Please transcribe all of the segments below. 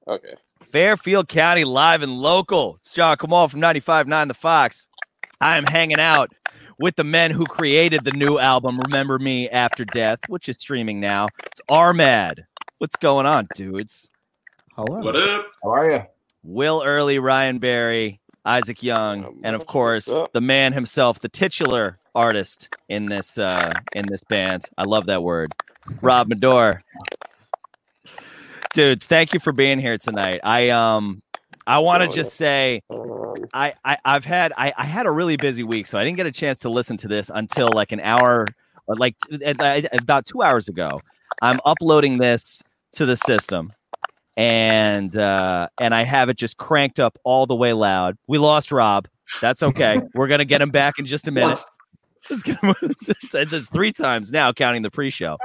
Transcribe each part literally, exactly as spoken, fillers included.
Okay. Fairfield County live and local. It's John Kamal from ninety-five point nine The Fox. I am hanging out with the men who created the new album, Remember Me After Death, which is streaming now. It's Armad. What's going on, dudes? Hello. What up? How are you? Will Early, Ryan Barry, Isaac Young, and of course, the man himself, the titular artist in this uh, in this band. I love that word. Rob Medor. Dudes, thank you for being here tonight. I um I want to just say I, I I've had I, I had a really busy week, so I didn't get a chance to listen to this until like an hour or like about two hours ago. I'm uploading this to the system, and uh, and I have it just cranked up all the way loud. We lost Rob. That's okay. We're gonna get him back in just a minute. It's, gonna, it's, it's three times now, counting the pre-show.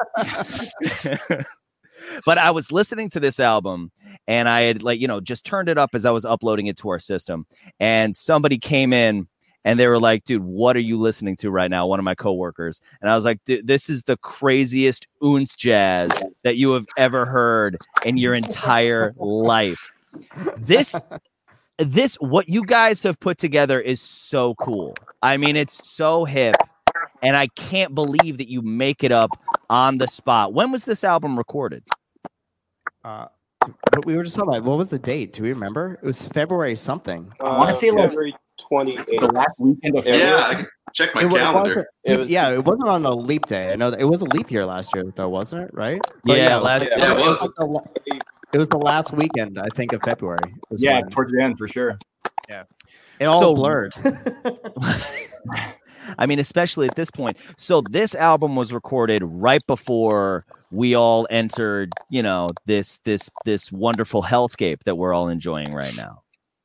But I was listening to this album, and I had like you know just turned it up as I was uploading it to our system, and somebody came in. And they were like, dude, what are you listening to right now? One of my coworkers. And I was like, this is the craziest ounce jazz that you have ever heard in your entire life. This, this, what you guys have put together is so cool. I mean, it's so hip. And I can't believe that you make it up on the spot. When was this album recorded? Uh, but we were just talking about, what was the date? Do we remember? It was February something. Uh, I want to say like February twenty-eighth. the last weekend of Yeah, I can check my It wa- it calendar. wasn't- It was- yeah, it wasn't on a leap day. I know that it was a leap year last year, though, wasn't it? Right? But Yeah, last yeah, Yeah, it was. was the la- It was the last weekend, I think, of February. was yeah, when towards the end for sure. it all So- blurred. I mean, especially at this point. So this album was recorded right before we all entered, you know, this this this wonderful hellscape that we're all enjoying right now.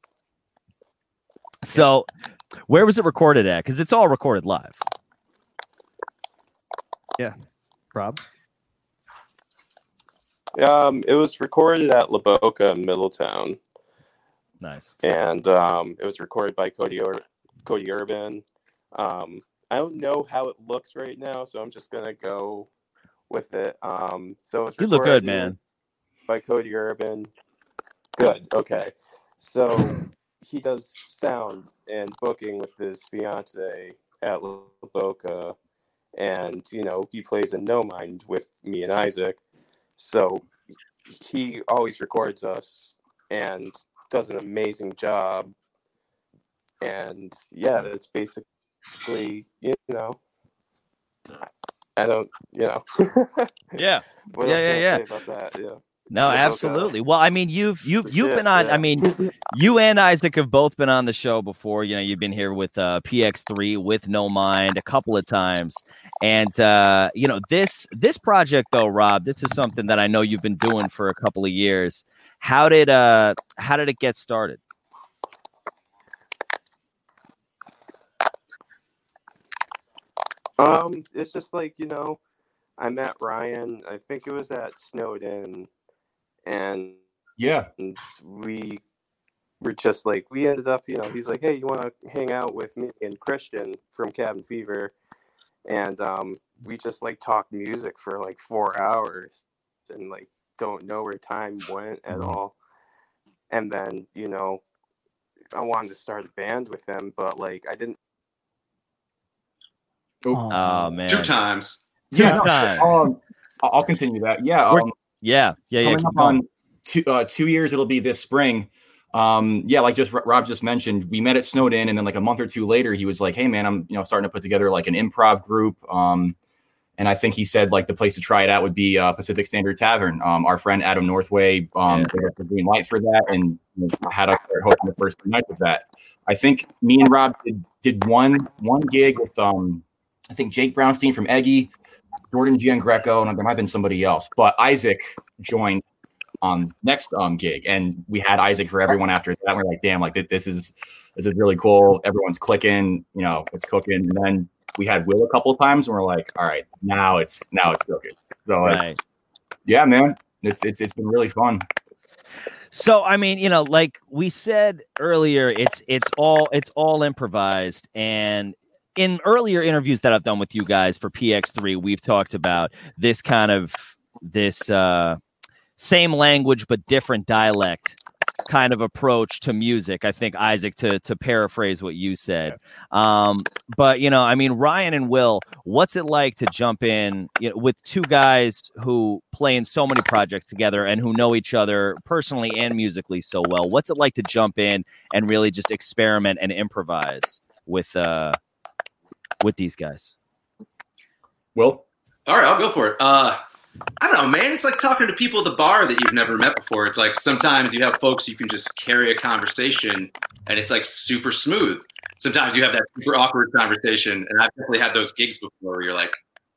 So where was it recorded at? Because it's all recorded live. Rob? Um, it was recorded at La Boca in Middletown, Nice. and um, it was recorded by Cody Ur- Cody Urban. Um, I don't know how it looks right now, so I'm just gonna go with it. Um, so it's You look good, recorded man. by Cody Urban. Good. Okay. So he does sound and booking with his fiance at La Boca, and you know he plays in No Mind with me and Isaac. So he always records us and does an amazing job. And yeah, that's basically, you know, I don't, you know. Yeah. What Yeah, else yeah, can I yeah. say about that? Yeah. No, La Boca. absolutely. Well, I mean, you've you've you've Yeah, been on. yeah. I mean, you and Isaac have both been on the show before. You know, you've been here with uh, P X three with No Mind a couple of times, and uh, you know this this project though, Rob. This is something that I know you've been doing for a couple of years. How did uh how did it get started? Um, it's just like, you know, I met Ryan, I think it was at Snowden, and Yeah. we were just like, we ended up, you know, he's like, hey, you want to hang out with me and Christian from Cabin Fever? And um, we just like talked music for like four hours and like don't know where time went at all. And then, you know, I wanted to start a band with him, but like I didn't. Oh man, Two times. Two Yeah, no, times. Um, I'll I'll continue that. Yeah. We're- Um, Yeah, yeah, yeah. coming keep up going. on two uh, two years, it'll be this spring. Um, yeah, like just Rob just mentioned, we met at Snowden, and then like a month or two later, he was like, "Hey, man, I'm you know starting to put together like an improv group." Um, and I think he said like the place to try it out would be uh, Pacific Standard Tavern. Um, our friend Adam Northway um, Yeah. gave us the green light for that, and you know, had us start hosting the first two nights of that. I think me and Rob did, did one one gig with um, I think Jake Brownstein from Eggy, Jordan Giangreco, and there might have been somebody else, but Isaac joined on next um gig, and we had Isaac for everyone after that. We're like, damn, like this is this is really cool. Everyone's clicking, you know, it's cooking. And then we had Will a couple of times, and we're like, all right, now it's now it's cooking. So Right. it's, yeah, man, it's it's it's been really fun. So I mean, you know, like we said earlier, it's it's all it's all improvised. And in earlier interviews that I've done with you guys for P X three, we've talked about this kind of this uh same language but different dialect kind of approach to music. I think, Isaac, to to paraphrase what you said. Um, but, you know, I mean, Ryan and Will, what's it like to jump in, you know, with two guys who play in so many projects together and who know each other personally and musically so well? What's it like to jump in and really just experiment and improvise with uh, with these guys? Will? All right, I'll go for it. Uh, I don't know, man. It's like talking to people at the bar that you've never met before. It's like sometimes you have folks you can just carry a conversation and it's like super smooth. Sometimes you have that super awkward conversation, and I've definitely had those gigs before where you're like,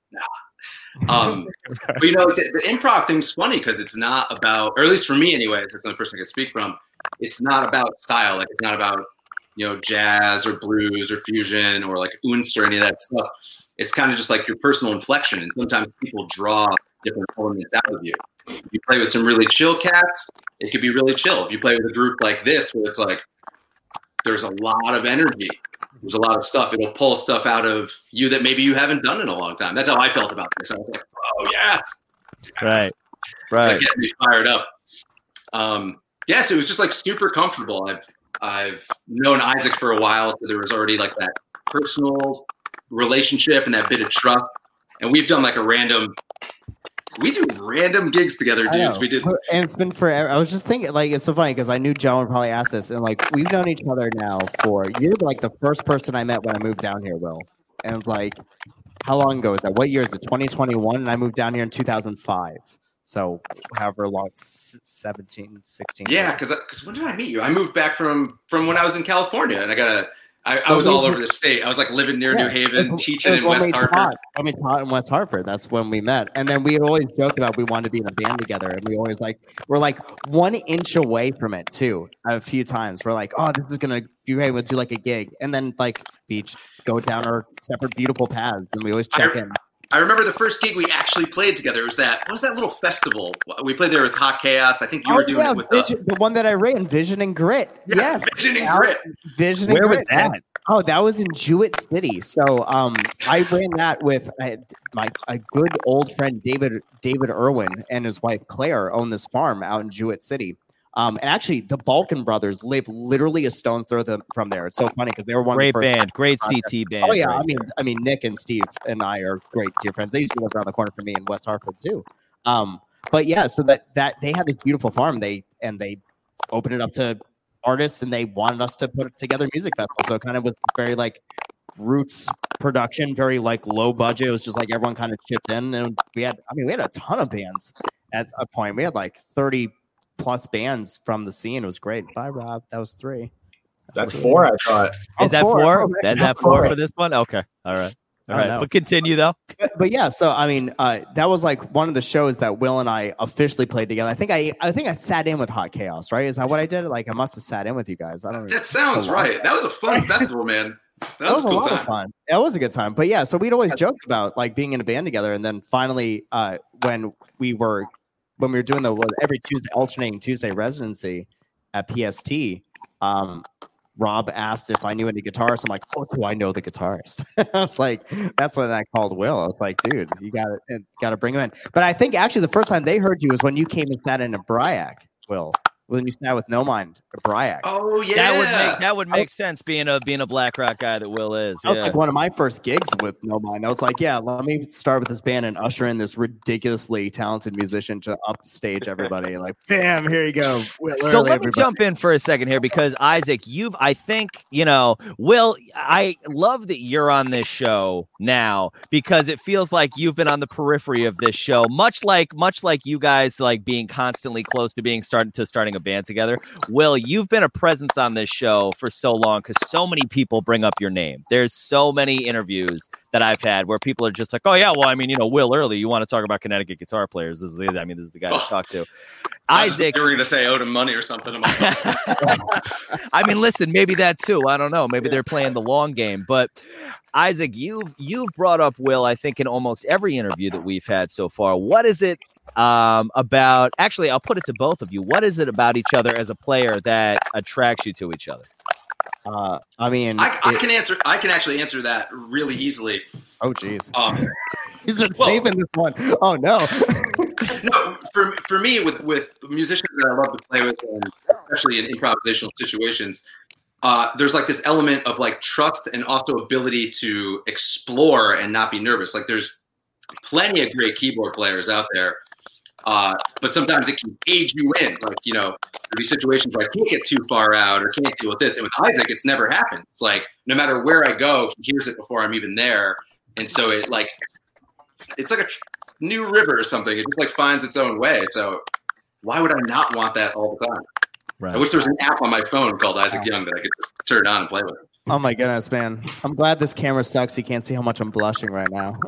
nah. Um, but you know, the, the improv thing's funny because it's not about, or at least for me anyway, it's the only person I can speak from. It's not about style. Like it's not about, you know, jazz or blues or fusion or like ounce or any of that stuff. It's kind of just like your personal inflection. And sometimes people draw different elements out of you. If you play with some really chill cats, it could be really chill. If you play with a group like this, where it's like, there's a lot of energy. There's a lot of stuff. It'll pull stuff out of you that maybe you haven't done in a long time. That's how I felt about this. I was like, oh, yes. yes. Right. Right. It's like getting me fired up. Um, yes, it was just like super comfortable. I've, I've known Isaac for a while, so there was already like that personal relationship and that bit of trust. And we've done like a random, we do random gigs together, dudes. We did. And it's been forever. I was just thinking, like, it's so funny because I knew John would probably ask this. And like, we've known each other now for, you're like the first person I met when I moved down here, Will. And like, how long ago is that? What year is it? twenty twenty-one. And I moved down here in two thousand five. So however long, seventeen, sixteen. Yeah, because because when did I meet you? I moved back from from when I was in California, and I got a. I, I was all over the state. I was like living near yeah, New Haven, it, teaching in West Hartford. Taught, when we taught in West Hartford, that's when we met. And then we had always joked about we wanted to be in a band together, and we always like we're like one inch away from it too. A few times we're like, oh, this is gonna be great. We'll do like a gig, and then like beach, go down our separate beautiful paths, and we always check I, in. I remember the first gig we actually played together was that what was that little festival? We played there with Hot Chaos. I think you oh, were doing yeah, it with Vision, the, the one that I ran, Vision and Grit. Yes, yeah, Vision and Grit. Vision Where and was Grit. that? Oh, that was in Jewett City. So um, I ran that with uh, my a good old friend David David Irwin and his wife Claire own this farm out in Jewett City. Um, and actually, the Balkan brothers live literally a stone's throw them from there. It's so funny because they were one great of the first band, great C T band. Oh yeah, right I mean, there. I mean, Nick and Steve and I are great dear friends. They used to live around the corner from me in West Hartford too. Um, but yeah, so that that they have this beautiful farm. They and they open it up to artists, and they wanted us to put together music festival. So it kind of was very like roots production, very like low budget. It was just like everyone kind of chipped in, and we had. I mean, we had a ton of bands at a point. We had like thirty plus bands from the scene. It was great. Bye, Rob. That was three. That's, That's four, I thought. Is oh, that four? four? Oh, Is that four, four for this one? Okay. All right. All right. know. But continue, though. But, but yeah, so, I mean, uh, that was like one of the shows that Will and I officially played together. I think I I think I sat in with Hot Chaos, right? Is that what I did? Like, I must have sat in with you guys. I don't know. That sounds right. That was a fun festival, man. That, that was, was a, cool a lot time. of fun. That was a good time. But yeah, so we'd always joked about like being in a band together. And then finally, uh, when we were when we were doing the every Tuesday alternating Tuesday residency at P S T, um, Rob asked if I knew any guitarists. I'm like, oh, do I know the guitarist? I was like, that's when I called Will. I was like, dude, you got to got to bring him in. But I think actually the first time they heard you was when you came and sat in a Bryac, Will. When you sat with No Mind, a Bryac. Oh yeah, that would make that would make sense. Being a being a black rock guy that Will is. That was yeah. like one of my first gigs with No Mind. I was like, yeah, let me start with this band and usher in this ridiculously talented musician to upstage everybody. Like, bam, here you go. Will so early, let everybody. me jump in for a second here because Isaac, you've I think you know, Will. I love that you're on this show now because it feels like you've been on the periphery of this show, much like much like you guys like being constantly close to being starting to starting a band together. Will, you've been a presence on this show for so long because so many people bring up your name. There's so many interviews that I've had where people are just like, oh yeah, well, I mean, you know, Will Early, you want to talk about Connecticut guitar players. This is, I mean, this is the guy oh. to talk to. Isaac, you were going to say owed him money or something. I'm like, I mean, listen, maybe that too. I don't know. Maybe they're playing the long game. But Isaac, you've you've brought up Will, I think, in almost every interview that we've had so far. What is it um, about? Actually, I'll put it to both of you. What is it about each other as a player that attracts you to each other? Uh, I mean, I, I it- can answer. I can actually answer that really easily. oh, geez. Um, He's been well- saving this one. Oh, no. no, for for me, with with musicians that I love to play with, and especially in improvisational situations, uh, there's like this element of like trust and also ability to explore and not be nervous. Like there's plenty of great keyboard players out there, uh, but sometimes it can age you in. Like you know, there'll be situations where I can't get too far out or can't deal with this. And with Isaac, it's never happened. It's like no matter where I go, he hears it before I'm even there, and so it like it's like a tr- new river or something. It just like finds its own way. So why would I not want that all the time? Right. I wish there was an app on my phone called Isaac Young that I could just turn on and play with. Oh, my goodness, man. I'm glad this camera sucks. You can't see how much I'm blushing right now.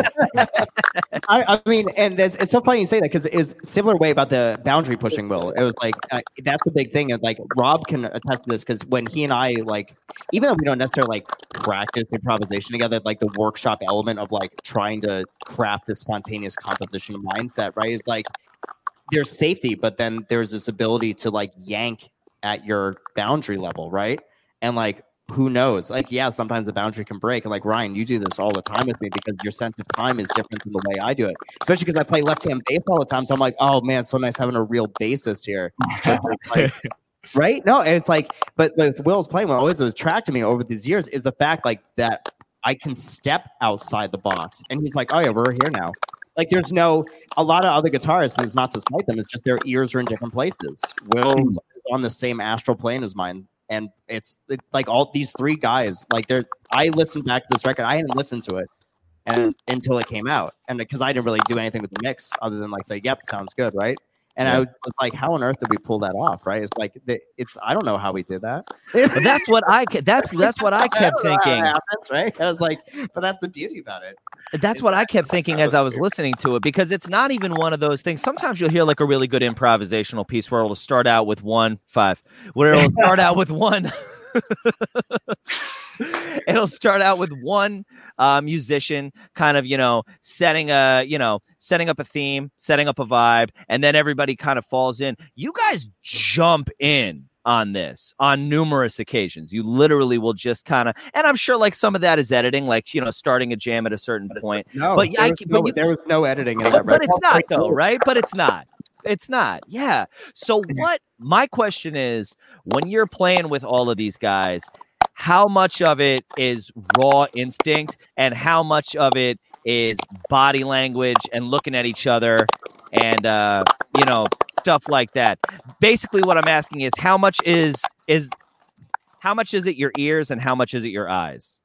I, I mean, and there's, it's so funny you say that because it's similar way about the boundary pushing, Will. It was like, uh, that's the big thing. And like Rob can attest to this because when he and I, like, even though we don't necessarily like practice improvisation together, like the workshop element of like trying to craft this spontaneous composition mindset, right? Is like, there's safety, but then there's this ability to like yank at your boundary level, right? And like, who knows? Like, yeah, sometimes the boundary can break. And like, Ryan, you do this all the time with me because your sense of time is different than the way I do it. Especially because I play left-hand bass all the time. So I'm like, oh man, it's so nice having a real bassist here. Like, right? No, and it's like, but with Will's playing, what always was attracted me over these years is the fact like that I can step outside the box. And he's like, oh yeah, we're here now. Like there's no, a lot of other guitarists, and it's not to slight them, it's just their ears are in different places. Will's is on the same astral plane as mine. And it's it, like all these three guys, like they're, I listened back to this record. I hadn't listened to it and until it came out. And because I didn't really do anything with the mix other than like say, yep, sounds good. Right. And yeah. I was like, how on earth did we pull that off? Right. It's like, the, it's, I don't know how we did that. But that's what I, ke- that's, that's what I kept thinking. That's right. I was like, but that's the beauty about it. That's what I kept thinking as I was listening to it, because it's not even one of those things. Sometimes you'll hear like a really good improvisational piece where it'll start out with one five, where it'll start out with one. It'll start out with one uh, musician kind of, you know, setting a, you know, setting up a theme, setting up a vibe, and then everybody kind of falls in. You guys jump in on this on numerous occasions. You literally will just kind of, and I'm sure like some of that is editing, like, you know, starting a jam at a certain point. No, but there, I, was, but no, you, there was no editing in but, that but record. it's not though, right? But it's not. It's not. Yeah. So what my question is, when you're playing with all of these guys, how much of it is raw instinct and how much of it is body language and looking at each other and, uh, you know, stuff like that? Basically what I'm asking is how much is, is how much is it your ears and how much is it your eyes?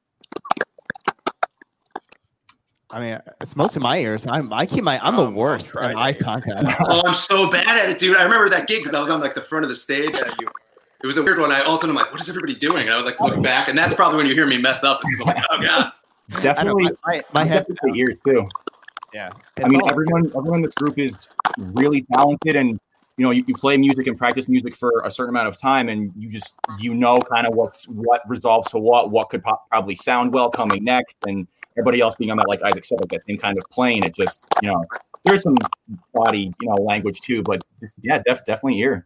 I mean, it's mostly my ears. I'm, I keep my, I'm the worst at eye contact. Oh, I'm so bad at it, dude. I remember that gig because I was on like the front of the stage. And you, it was a weird one. I all of a sudden I'm like, what is everybody doing? And I would like look back, and that's probably when you hear me mess up. Because I'm like, oh god. Definitely, my, my head the ears too. Yeah, I mean, everyone, everyone in this group is really talented, and you know, you, you play music and practice music for a certain amount of time, and you just you know kind of what's what resolves to what, what could po- probably sound well coming next, and everybody else being on that, like Isaac said, like that same kind of plane. It just, you know, there's some body, you know, language too, but yeah, def- definitely ear.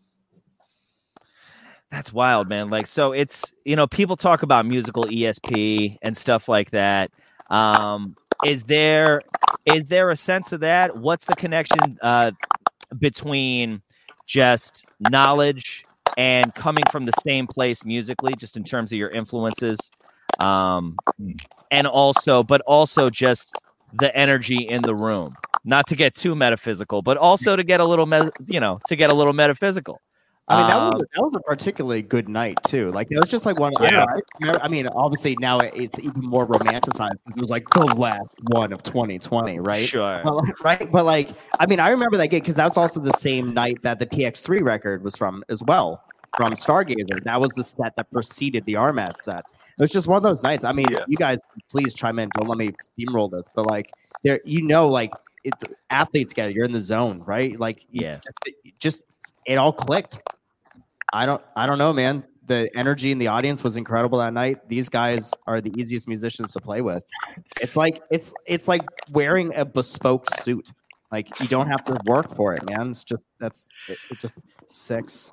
That's wild, man. Like, so it's, you know, people talk about musical E S P and stuff like that. Um, is there, is there a sense of that? What's the connection uh, between just knowledge and coming from the same place musically, just in terms of your influences? Um, and also, but also just the energy in the room, not to get too metaphysical, but also to get a little, me- you know, to get a little metaphysical. I mean, that um, was that was a particularly good night too. Like it was just like one. Yeah. I, I mean, obviously now it's even more romanticized because it was like the last one of twenty twenty, right? Sure. Well, right, but like, I mean, I remember that gig because that was also the same night that the P X three record was from as well, from Stargazer. That was the set that preceded the R M A T set. It was just one of those nights. I mean, Yeah. you guys, please chime in. Don't let me steamroll this, but like, there, you know, like it's athletes together. You're in the zone, right? Like, Yeah. just, just it all clicked. I don't, I don't know, man. The energy in the audience was incredible that night. These guys are the easiest musicians to play with. It's like it's it's like wearing a bespoke suit. Like you don't have to work for it, man. It's just that's it, it just six.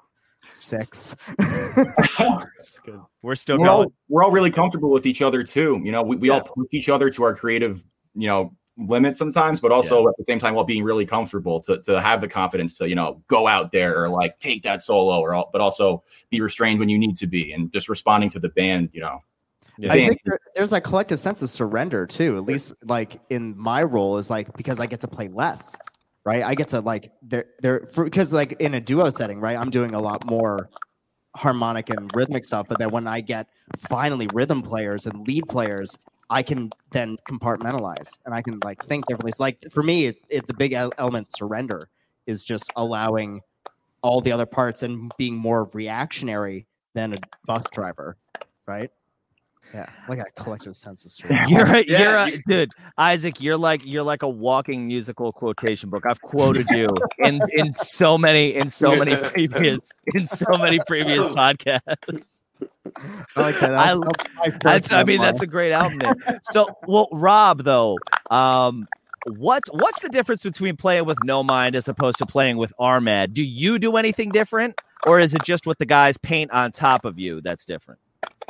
Six. That's good. We're still we're going. all, we're all really comfortable with each other too. You know, we, we Yeah. all push each other to our creative, you know, limits sometimes, but also at the same time while being really comfortable to to have the confidence to, you know, go out there or like take that solo or all, but also be restrained when you need to be and just responding to the band, you know. Yeah. I Band. think there, there's a collective sense of surrender too. At least like in my role is like because I get to play less, right? I get to like there there because like in a duo setting, right? I'm doing a lot more harmonic and rhythmic stuff, but then when I get finally rhythm players and lead players, I can then compartmentalize and I can like think differently. So like for me, it, it, the big el- element of surrender is just allowing all the other parts and being more reactionary than a bus driver, right? Yeah, like a collective sense of surrender. You're, a, Yeah, you're a, you- dude, Isaac. You're like you're like a walking musical quotation book. I've quoted you in in so many in so many previous in so many previous podcasts. I like that. I- That's- that's my first That's, I mean, memoir. that's a great album name. So, well, Rob, though, um, what what's the difference between playing with No Mind as opposed to playing with Armad? Do you do anything different, or is it just what the guys paint on top of you that's different?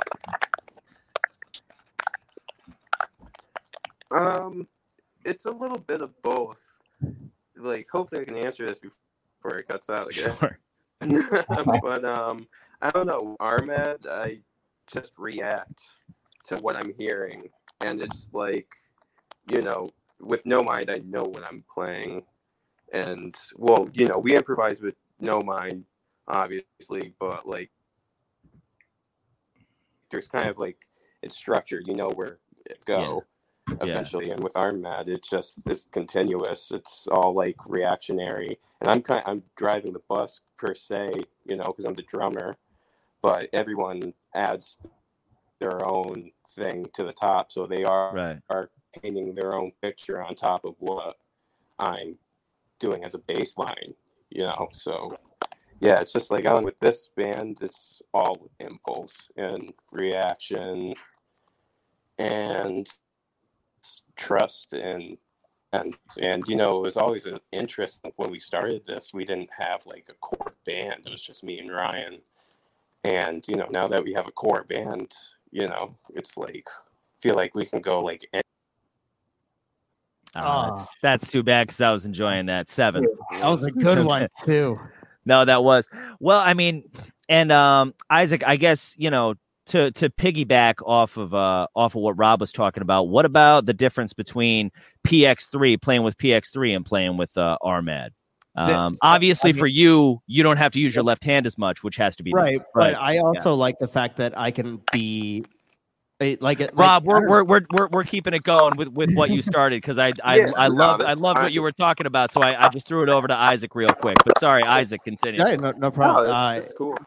Um, it's a little bit of both. Like, hopefully, I can answer this before it cuts out again. Sure. But um, I don't know. Armad, I just react to what I'm hearing, and it's like, you know, with No Mind, I know what I'm playing, and well, you know, we improvise with No Mind, obviously, but like, there's kind of like it's structured. You know where it go. Yeah. Eventually, and with Armad, it's just it's continuous. It's all like reactionary, and I'm kind I'm driving the bus per se, you know, because I'm the drummer, but everyone adds their own thing to the top, so they are Right. are painting their own picture on top of what I'm doing as a bass line, you know. So yeah, it's just like on with this band, it's all impulse and reaction and trust and and and you know, it was always an interest when we started this. We didn't have like a core band. It was just me and Ryan. And you know, now that we have a core band, you know, it's like feel like we can go like any- Oh, that's, that's too bad because I was enjoying that. Seven. That was a good one too. No, that was well. I mean, and um, Isaac, I guess you know to to piggyback off of uh off of what Rob was talking about. What about the difference between P X three playing with P X three and playing with uh, Armad? Um, The- obviously, I mean- for you, you don't have to use your left hand as much, which has to be Right, nice. but I also like the fact that I can be eh, like it- Rob, like, I we're, don't- we're we're we're we're keeping it going with, with what you started because I I, Yeah, I no, love I that's love what fine. you were talking about, so I, I just threw it over to Isaac real quick. But sorry, Isaac, continue. Yeah, no, no Oh, problem. that's, Uh, that's cool.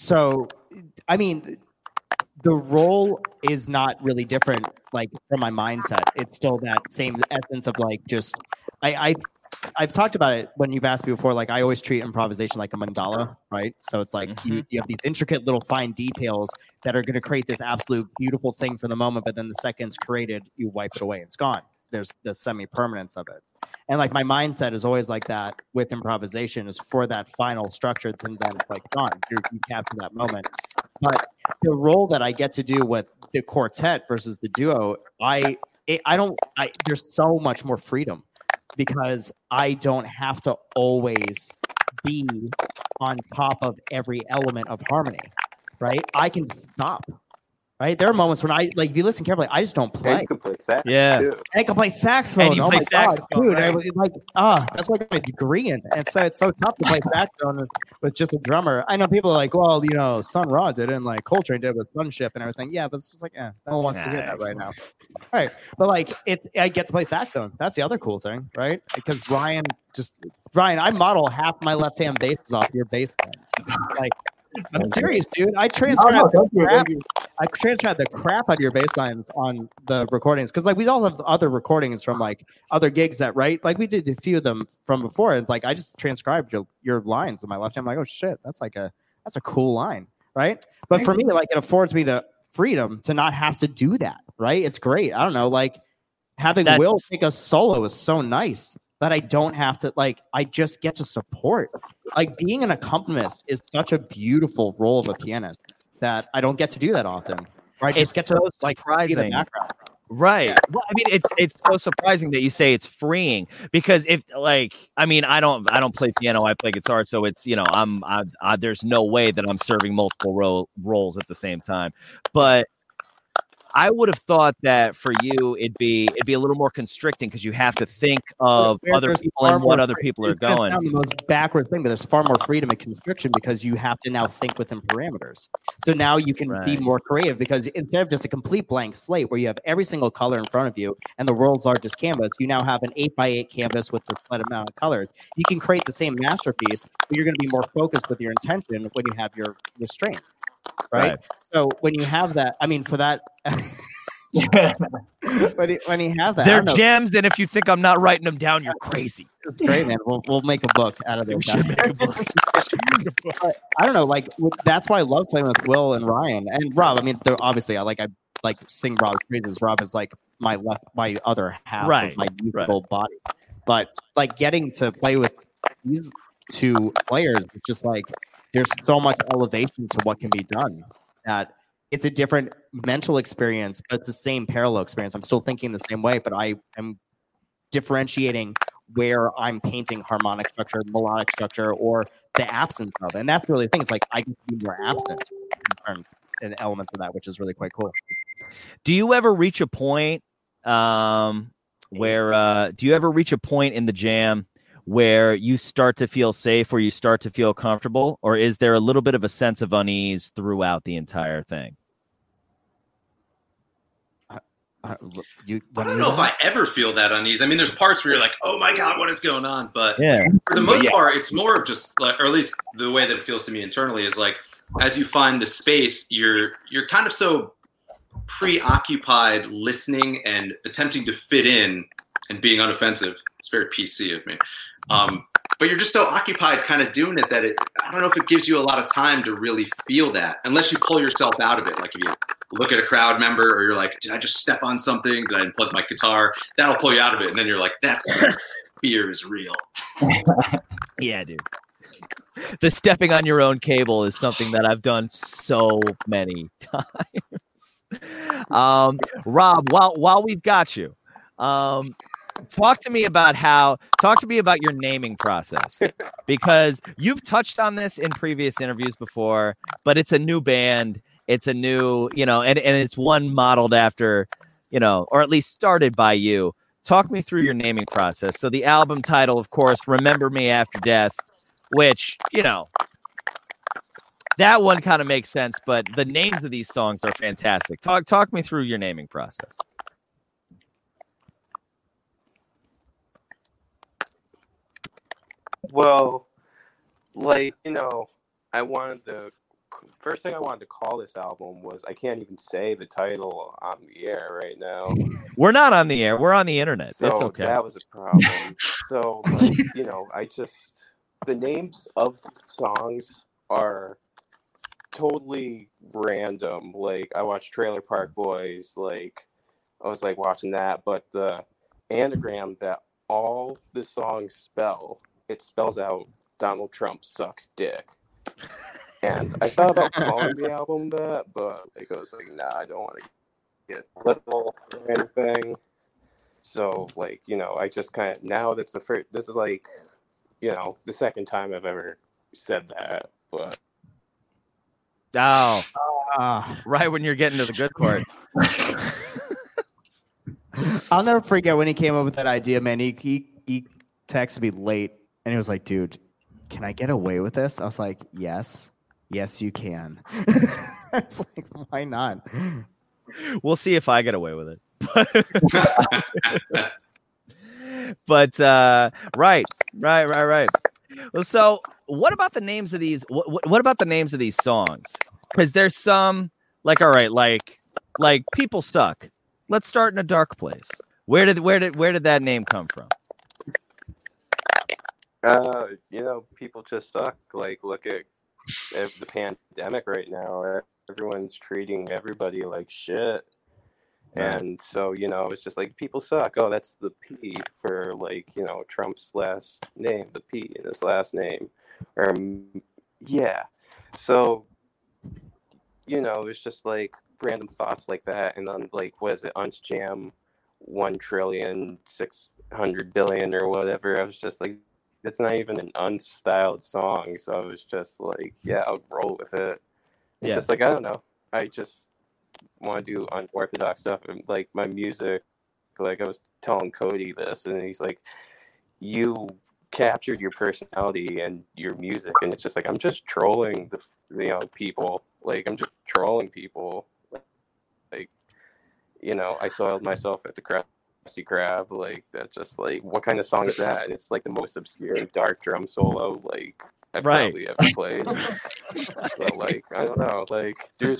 so I mean the role is not really different like from my mindset. It's still that same essence of like just I, I I've talked about it when you've asked me before. Like I always treat improvisation like a mandala, right? So it's like you, you have these intricate little fine details that are going to create this absolute beautiful thing for the moment, but then the second it's created, you wipe it away. It's gone. There's the semi-permanence of it. And like my mindset is always like that with improvisation is for that final structure, and then it's like gone. You, you capture that moment. But the role that I get to do with the quartet versus the duo, I it, I don't. I there's so much more freedom because I don't have to always be on top of every element of harmony. Right? I can stop. Right? There are moments when I like if you listen carefully, I just don't And play. you can play sax Yeah. too. I can play saxophone. And you oh play my saxophone, God, dude! I right. was like, ah, that's what I got my degree in. And so it's so tough to play saxophone with, with just a drummer. I know people are like, well, you know, Sun Ra did it, and like Coltrane did it with Sunship and everything. Yeah, but it's just like, yeah, no one wants to hear that right now. Right? But like, it's I get to play saxophone. That's the other cool thing, right? Because Ryan just Ryan, I model half my left hand basses off your bass lines. Like, I'm serious, dude. I transcribed the crap. I transcribed the crap out of your bass lines on the recordings because, like, we all have other recordings from like other gigs that, right? Like, we did a few of them from before, and like, I just transcribed your, your lines in my left hand. I'm like, oh shit, that's like a that's a cool line, right? But for me, like, it affords me the freedom to not have to do that, right? It's great. I don't know, like having That's- Will take a solo is so nice. that I don't have to like. I just get to support. Like being an accompanist is such a beautiful role of a pianist that I don't get to do that often. Or I just It's get so to like be in the surprising. background. Right. Well, I mean, it's it's so surprising that you say it's freeing because if like I mean, I don't I don't play piano, I play guitar, so it's you know I'm I, I, there's no way that I'm serving multiple ro- roles at the same time. But I would have thought that for you it'd be it'd be a little more constricting because you have to think of There- other there's people far and what more other free- people are it's gonna going. sound the most backward thing, but there's far more freedom and constriction because you have to now think within parameters. So now you can be Right. more creative because instead of just a complete blank slate where you have every single color in front of you and the world's largest canvas, you now have an eight by eight canvas with a set amount of colors. You can create the same masterpiece, but you're going to be more focused with your intention when you have your restraints, right? Right. So when you have that, I mean, for that. when, you, when you have that, I They're don't know. gems, and if you think I'm not writing them down, you're crazy. It's great, man. We'll we'll make a book out of We this. should make a book. But I don't know, like with- that's why I love playing with Will and Ryan and Rob. I mean, they're obviously I like I like sing Rob's praises. Rob is like my left, my other half Right, of my musical body. But like getting to play with these two players, it's just like there's so much elevation to what can be done that it's a different mental experience, but it's the same parallel experience. I'm still thinking the same way, but I am differentiating where I'm painting harmonic structure, melodic structure, or the absence of it. And that's really the thing. It's like I can be more absent in terms an element of that, which is really quite cool. Do you ever reach a point um, where uh, do you ever reach a point in the jam where you start to feel safe, where you start to feel comfortable, or is there a little bit of a sense of unease throughout the entire thing? Uh, you, I don't know if I ever feel that unease. I mean, there's parts where you're like, "Oh my god, what is going on?" But Yeah. for the most Yeah. part, it's more of just like, or at least the way that it feels to me internally is like, as you find the space, you're you're kind of so preoccupied listening and attempting to fit in and being unoffensive. It's very P C of me. Um, but you're just so occupied kind of doing it that it, I don't know if it gives you a lot of time to really feel that unless you pull yourself out of it. Like if you look at a crowd member or you're like, did I just step on something? Did I unplug my guitar? That'll pull you out of it. And then you're like, that's fear is real. Yeah, dude. The stepping on your own cable is something that I've done so many times. Um, Rob, while while we've got you, um, talk to me about how talk to me about your naming process, because you've touched on this in previous interviews before, but it's a new band, it's a new, you know, and, and it's one modeled after, you know, or at least started by you. Talk me through your naming process. So the album title, of course, Remember Me After Death, which, you know, that one kind of makes sense, but the names of these songs are fantastic. Talk talk me through your naming process. Well, like, you know, I wanted to, first thing I wanted to call this album was, I can't even say the title on the air right now. We're not on the air. We're on the internet. So it's okay. that was a problem. So, like, you know, I just, the names of the songs are totally random. Like, I watched Trailer Park Boys, like, I was like watching that, but the anagram that all the songs spell, it spells out Donald Trump sucks dick. And I thought about calling the album that, but like, I was like, nah, I don't want to get political or anything. So, like, you know, I just kind of, now that's the first, this is like, you know, the second time I've ever said that, but. Oh, Uh, right when you're getting to the good part. I'll never forget when he came up with that idea, man. He, he, he texted me late and he was like, dude, can I get away with this? I was like, yes. Yes, you can. It's like, why not? We'll see if I get away with it. But uh, right, right, right, right. Well, so what about the names of these? What, what about the names of these songs? Because there's some like, all right, like like People Stuck. Let's start in a dark place. Where did where did where did that name come from? Uh, you know, people just suck. Like, look at, at the pandemic right now. Everyone's treating everybody like shit. And so, you know, it's just like people suck. Oh, that's the P for like, you know, Trump's last name, the P in his last name. Or, yeah. So, you know, it's just like random thoughts like that. And then, like, what is it? Unch Jam, one trillion, six hundred billion or whatever. I was just like, it's not even an unstyled song. So I was just like, yeah, I'll roll with it. It's Yeah. just like, I don't know. I just want to do unorthodox stuff. And like my music, like I was telling Cody this, and he's like, you captured your personality and your music. And it's just like, I'm just trolling the, you know, people. Like, I'm just trolling people. Like, you know, I soiled myself at the Krusty Krab. Like, that's just like, what kind of song is that? And it's like the most obscure dark drum solo, like, I've Right. probably ever played. So, like, I don't know. Like, there's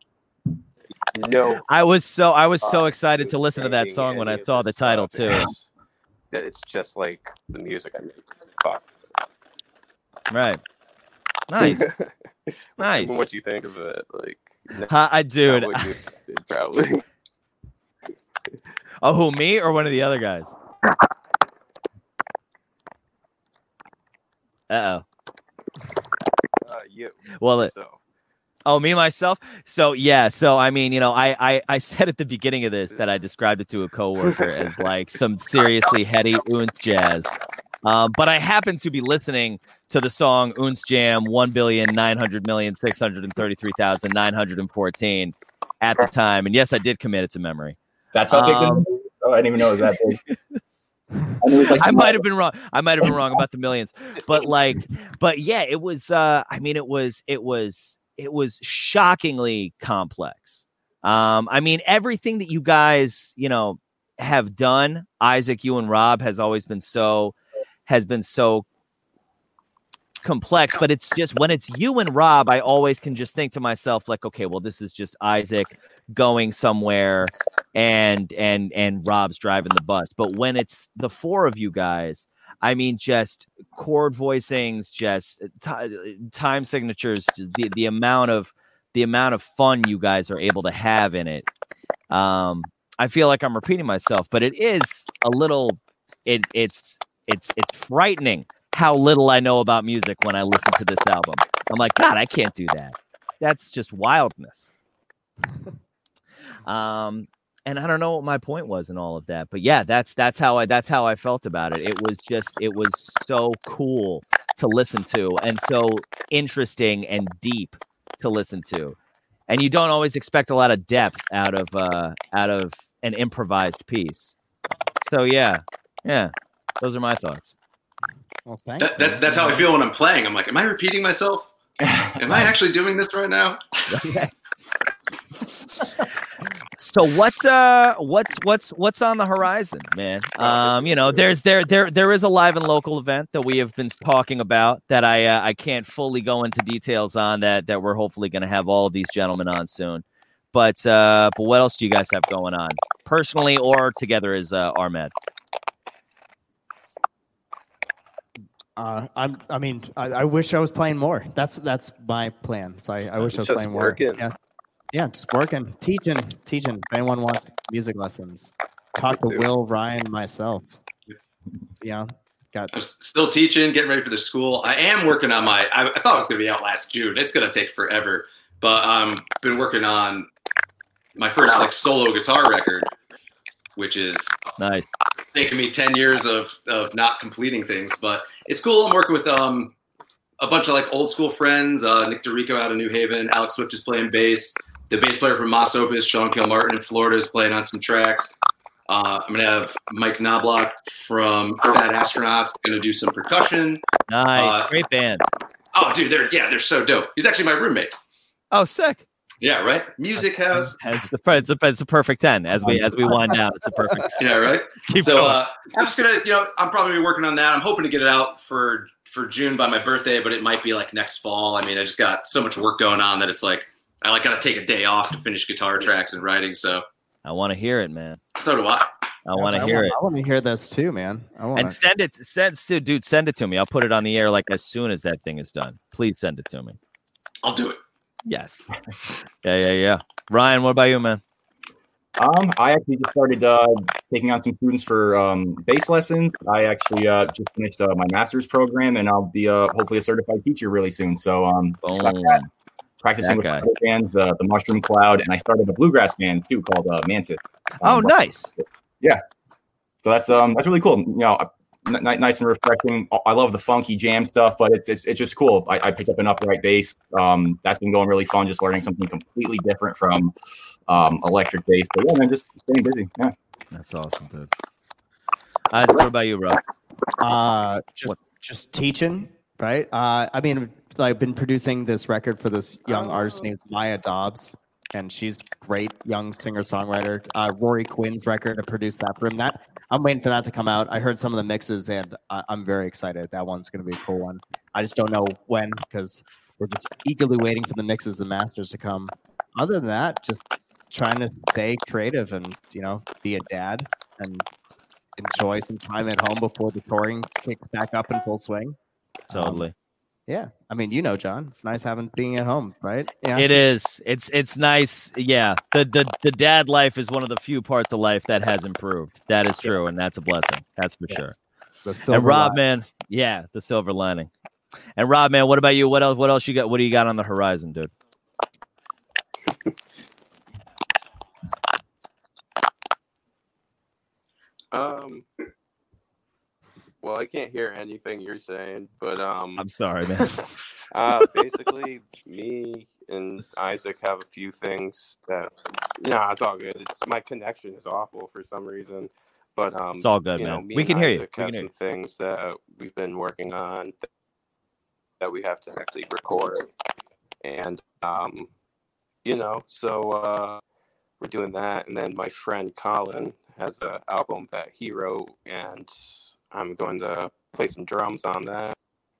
no. I was so I was so uh, excited to listen to that singing song when I any of saw this the title stuff. too. It's, that it's just like the music I make. Fuck. Right. Nice. Nice. What do you think of it? Like, Huh, I dude. not what you expected, probably. Oh, who, me or one of the other guys? Uh-oh. Uh, you. Well, it, So. oh, me myself. So yeah. So I mean, you know, I, I I said at the beginning of this that I described it to a coworker as like some seriously heady Oons jazz. Um, but I happen to be listening to the song Oons Jam one billion nine hundred million six hundred thirty-three thousand nine hundred fourteen at the time, and yes, I did commit it to memory. That's how big the Um, number is. Oh, I didn't even know it was that big. I, knew it was like I might have been wrong. I might have been wrong about the millions, but like, but yeah, it was. Uh, I mean, it was. It was. It was shockingly complex. Um, I mean, everything that you guys, you know, have done, Isaac, you and Rob, has always been so, has been so complex. But it's just when it's you and Rob, I always can just think to myself, like, okay, well, this is just Isaac going somewhere, and and and Rob's driving the bus. But when it's the four of you guys, I mean, just chord voicings, just t- time signatures, just the, the amount of the amount of fun you guys are able to have in it. Um, I feel like I'm repeating myself, but it is a little. It it's it's it's frightening how little I know about music when I listen to this album. I'm like, God, I can't do that. That's just wildness. Um. And I don't know what my point was in all of that, but yeah, that's that's how I that's how I felt about it. It was just it was so cool to listen to, and so interesting and deep to listen to, and you don't always expect a lot of depth out of uh, out of an improvised piece. So yeah, yeah, those are my thoughts. Well, thank That, that, that's how I feel when I'm playing. I'm like, am I repeating myself? Am I actually doing this right now? So what's uh what's what's what's on the horizon, man? Um, you know, there's there there there is a live and local event that we have been talking about that I uh, I can't fully go into details on that that we're hopefully going to have all of these gentlemen on soon. But uh, but what else do you guys have going on personally or together as uh, Ahmed? Uh, I'm. I mean, I, I wish I was playing more. That's that's my plan. So I, I wish I was Just playing more. working. Yeah, yeah, just working, teaching, teaching. If anyone wants music lessons, talk to too. Will, Ryan, myself. Yeah, got. I'm s- still teaching, getting ready for the school. I am working on my. I, I thought it was going to be out last June. It's going to take forever, but um, been working on my first like solo guitar record, which is Nice. taken me ten years of of not completing things, but it's cool. I'm working with um a bunch of like old school friends. Uh, Nick DeRico out of New Haven. Alex Swift is playing bass. The bass player from Moss Opus, Sean Kilmartin in Florida, is playing on some tracks. Uh, I'm gonna have Mike Knobloch from Fat Astronauts gonna do some percussion. Nice. Uh, Great band. Oh, dude, they're yeah, they're so dope. He's actually my roommate. Oh, sick. Yeah, right. Music house. It's the it's a, it's a perfect ten as we as we wind down. It's a perfect. Yeah, right. Keep so going. uh, I'm just gonna, you know, I'm probably working on that. I'm hoping to get it out for for June by my birthday, but it might be like next fall. I mean, I just got so much work going on that it's like I like gotta take a day off to finish guitar tracks and writing. So I want to hear it, man. so do I. I want to hear want, it. I want to hear this too, man. I want. And send it, send, dude, send it to me. I'll put it on the air like as soon as that thing is done. Please send it to me. I'll do it. Yes. Yeah, yeah, yeah. Ryan, what about you, man? Um, I actually just started uh, taking on some students for um, bass lessons. I actually uh, just finished uh, my master's program, and I'll be uh, hopefully a certified teacher really soon. So um, just got that, practicing with other bands, uh, the Mushroom Cloud, and I started a bluegrass band too called uh, Mantis. Um, oh, nice. Yeah. So that's um that's really cool. You know, n- nice and refreshing. I love the funky jam stuff, but it's it's, it's just cool. I, I picked up an upright bass. Um, that's been going really fun. Just learning something completely different from um electric bass. But yeah, man, just staying busy. Yeah, that's awesome, dude. Isaac, what about you, bro? Uh, just what? just teaching, right? Uh, I mean, I've been producing this record for this young oh. artist named Maya Dobbs, and she's great young singer songwriter. Uh, Rory Quinn's record, I produced that for him. That I'm waiting for that to come out. I heard some of the mixes, and I, I'm very excited. That one's going to be a cool one. I just don't know when because we're just eagerly waiting for the mixes and masters to come. Other than that, just trying to stay creative and, you know, be a dad and enjoy some time at home before the touring kicks back up in full swing. Totally. Um, yeah. I mean, you know, John, it's nice having being at home, right? Yeah. It is. It's it's nice. Yeah. The, the the dad life is one of the few parts of life that has improved. That is true, and that's a blessing. That's for yes. sure. The silver and Rob, lining. man, yeah, the silver lining. And Rob, man, what about you? What else? What else you got? What do you got on the horizon, dude? Um. Well, I can't hear anything you're saying, but um. I'm sorry, man. uh, basically, me and Isaac have a few things that. No, nah, it's all good. It's my connection is awful for some reason, but um. It's all good, you man. Know, me we can and hear Isaac you. We have can some hear you. things that we've been working on that we have to actually record, and um, you know, so uh, we're doing that, and then my friend Colin has an album that he wrote, and I'm going to play some drums on that.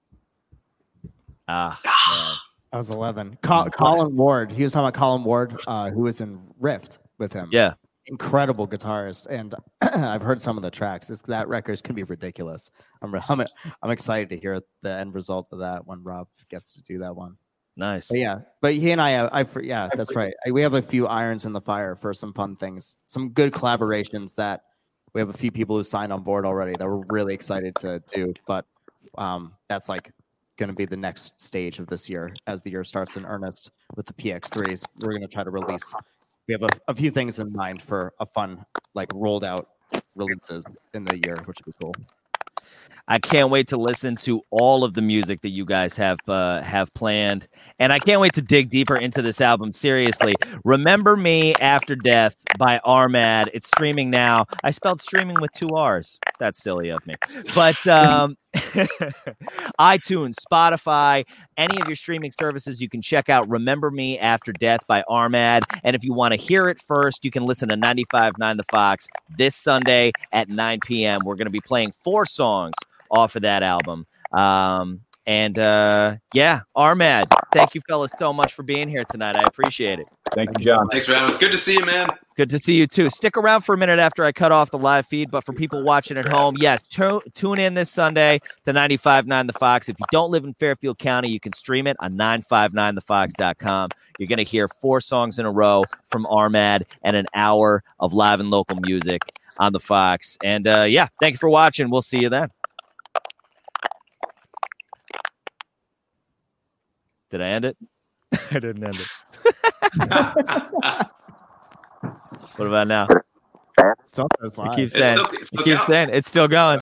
Ah, I was eleven. Col- Colin Ward. He was talking about Colin Ward, uh, who was in Rift with him. Yeah, incredible guitarist, and I've heard some of the tracks. It's, that record's can be ridiculous. I'm, I'm I'm excited to hear the end result of that when Rob gets to do that one. Nice. But yeah, but he and I, I, I yeah, that's right. I, we have a few irons in the fire for some fun things, some good collaborations that we have a few people who signed on board already that we're really excited to do. But um, that's like going to be the next stage of this year as the year starts in earnest with the P X threes. We're going to try to release. We have a, a few things in mind for a fun, like rolled out releases in the year, which would be cool. I can't wait to listen to all of the music that you guys have uh, have planned. And I can't wait to dig deeper into this album. Seriously, Remember Me After Death by Armad. It's streaming now. I spelled streaming with two R's. That's silly of me. But um, iTunes, Spotify, any of your streaming services, you can check out Remember Me After Death by Armad. And if you want to hear it first, you can listen to ninety-five point nine The Fox this Sunday at nine p.m. We're going to be playing four songs off of that album. Um, and uh, yeah, Armad, thank you fellas so much for being here tonight. I appreciate it. Thank you, John. Thanks, man. It's good to see you, man. Good to see you too. Stick around for a minute after I cut off the live feed, but for people watching at home, yes, t- tune in this Sunday to ninety-five point nine The Fox. If you don't live in Fairfield County, you can stream it on nine five nine the fox dot com. You're going to hear four songs in a row from Armad and an hour of live and local music on the Fox. And uh, yeah, thank you for watching. We'll see you then. Did I end it? I didn't end it. What about now? Stop those live. You keep saying, It's still, it's still you keep going. saying it's still going.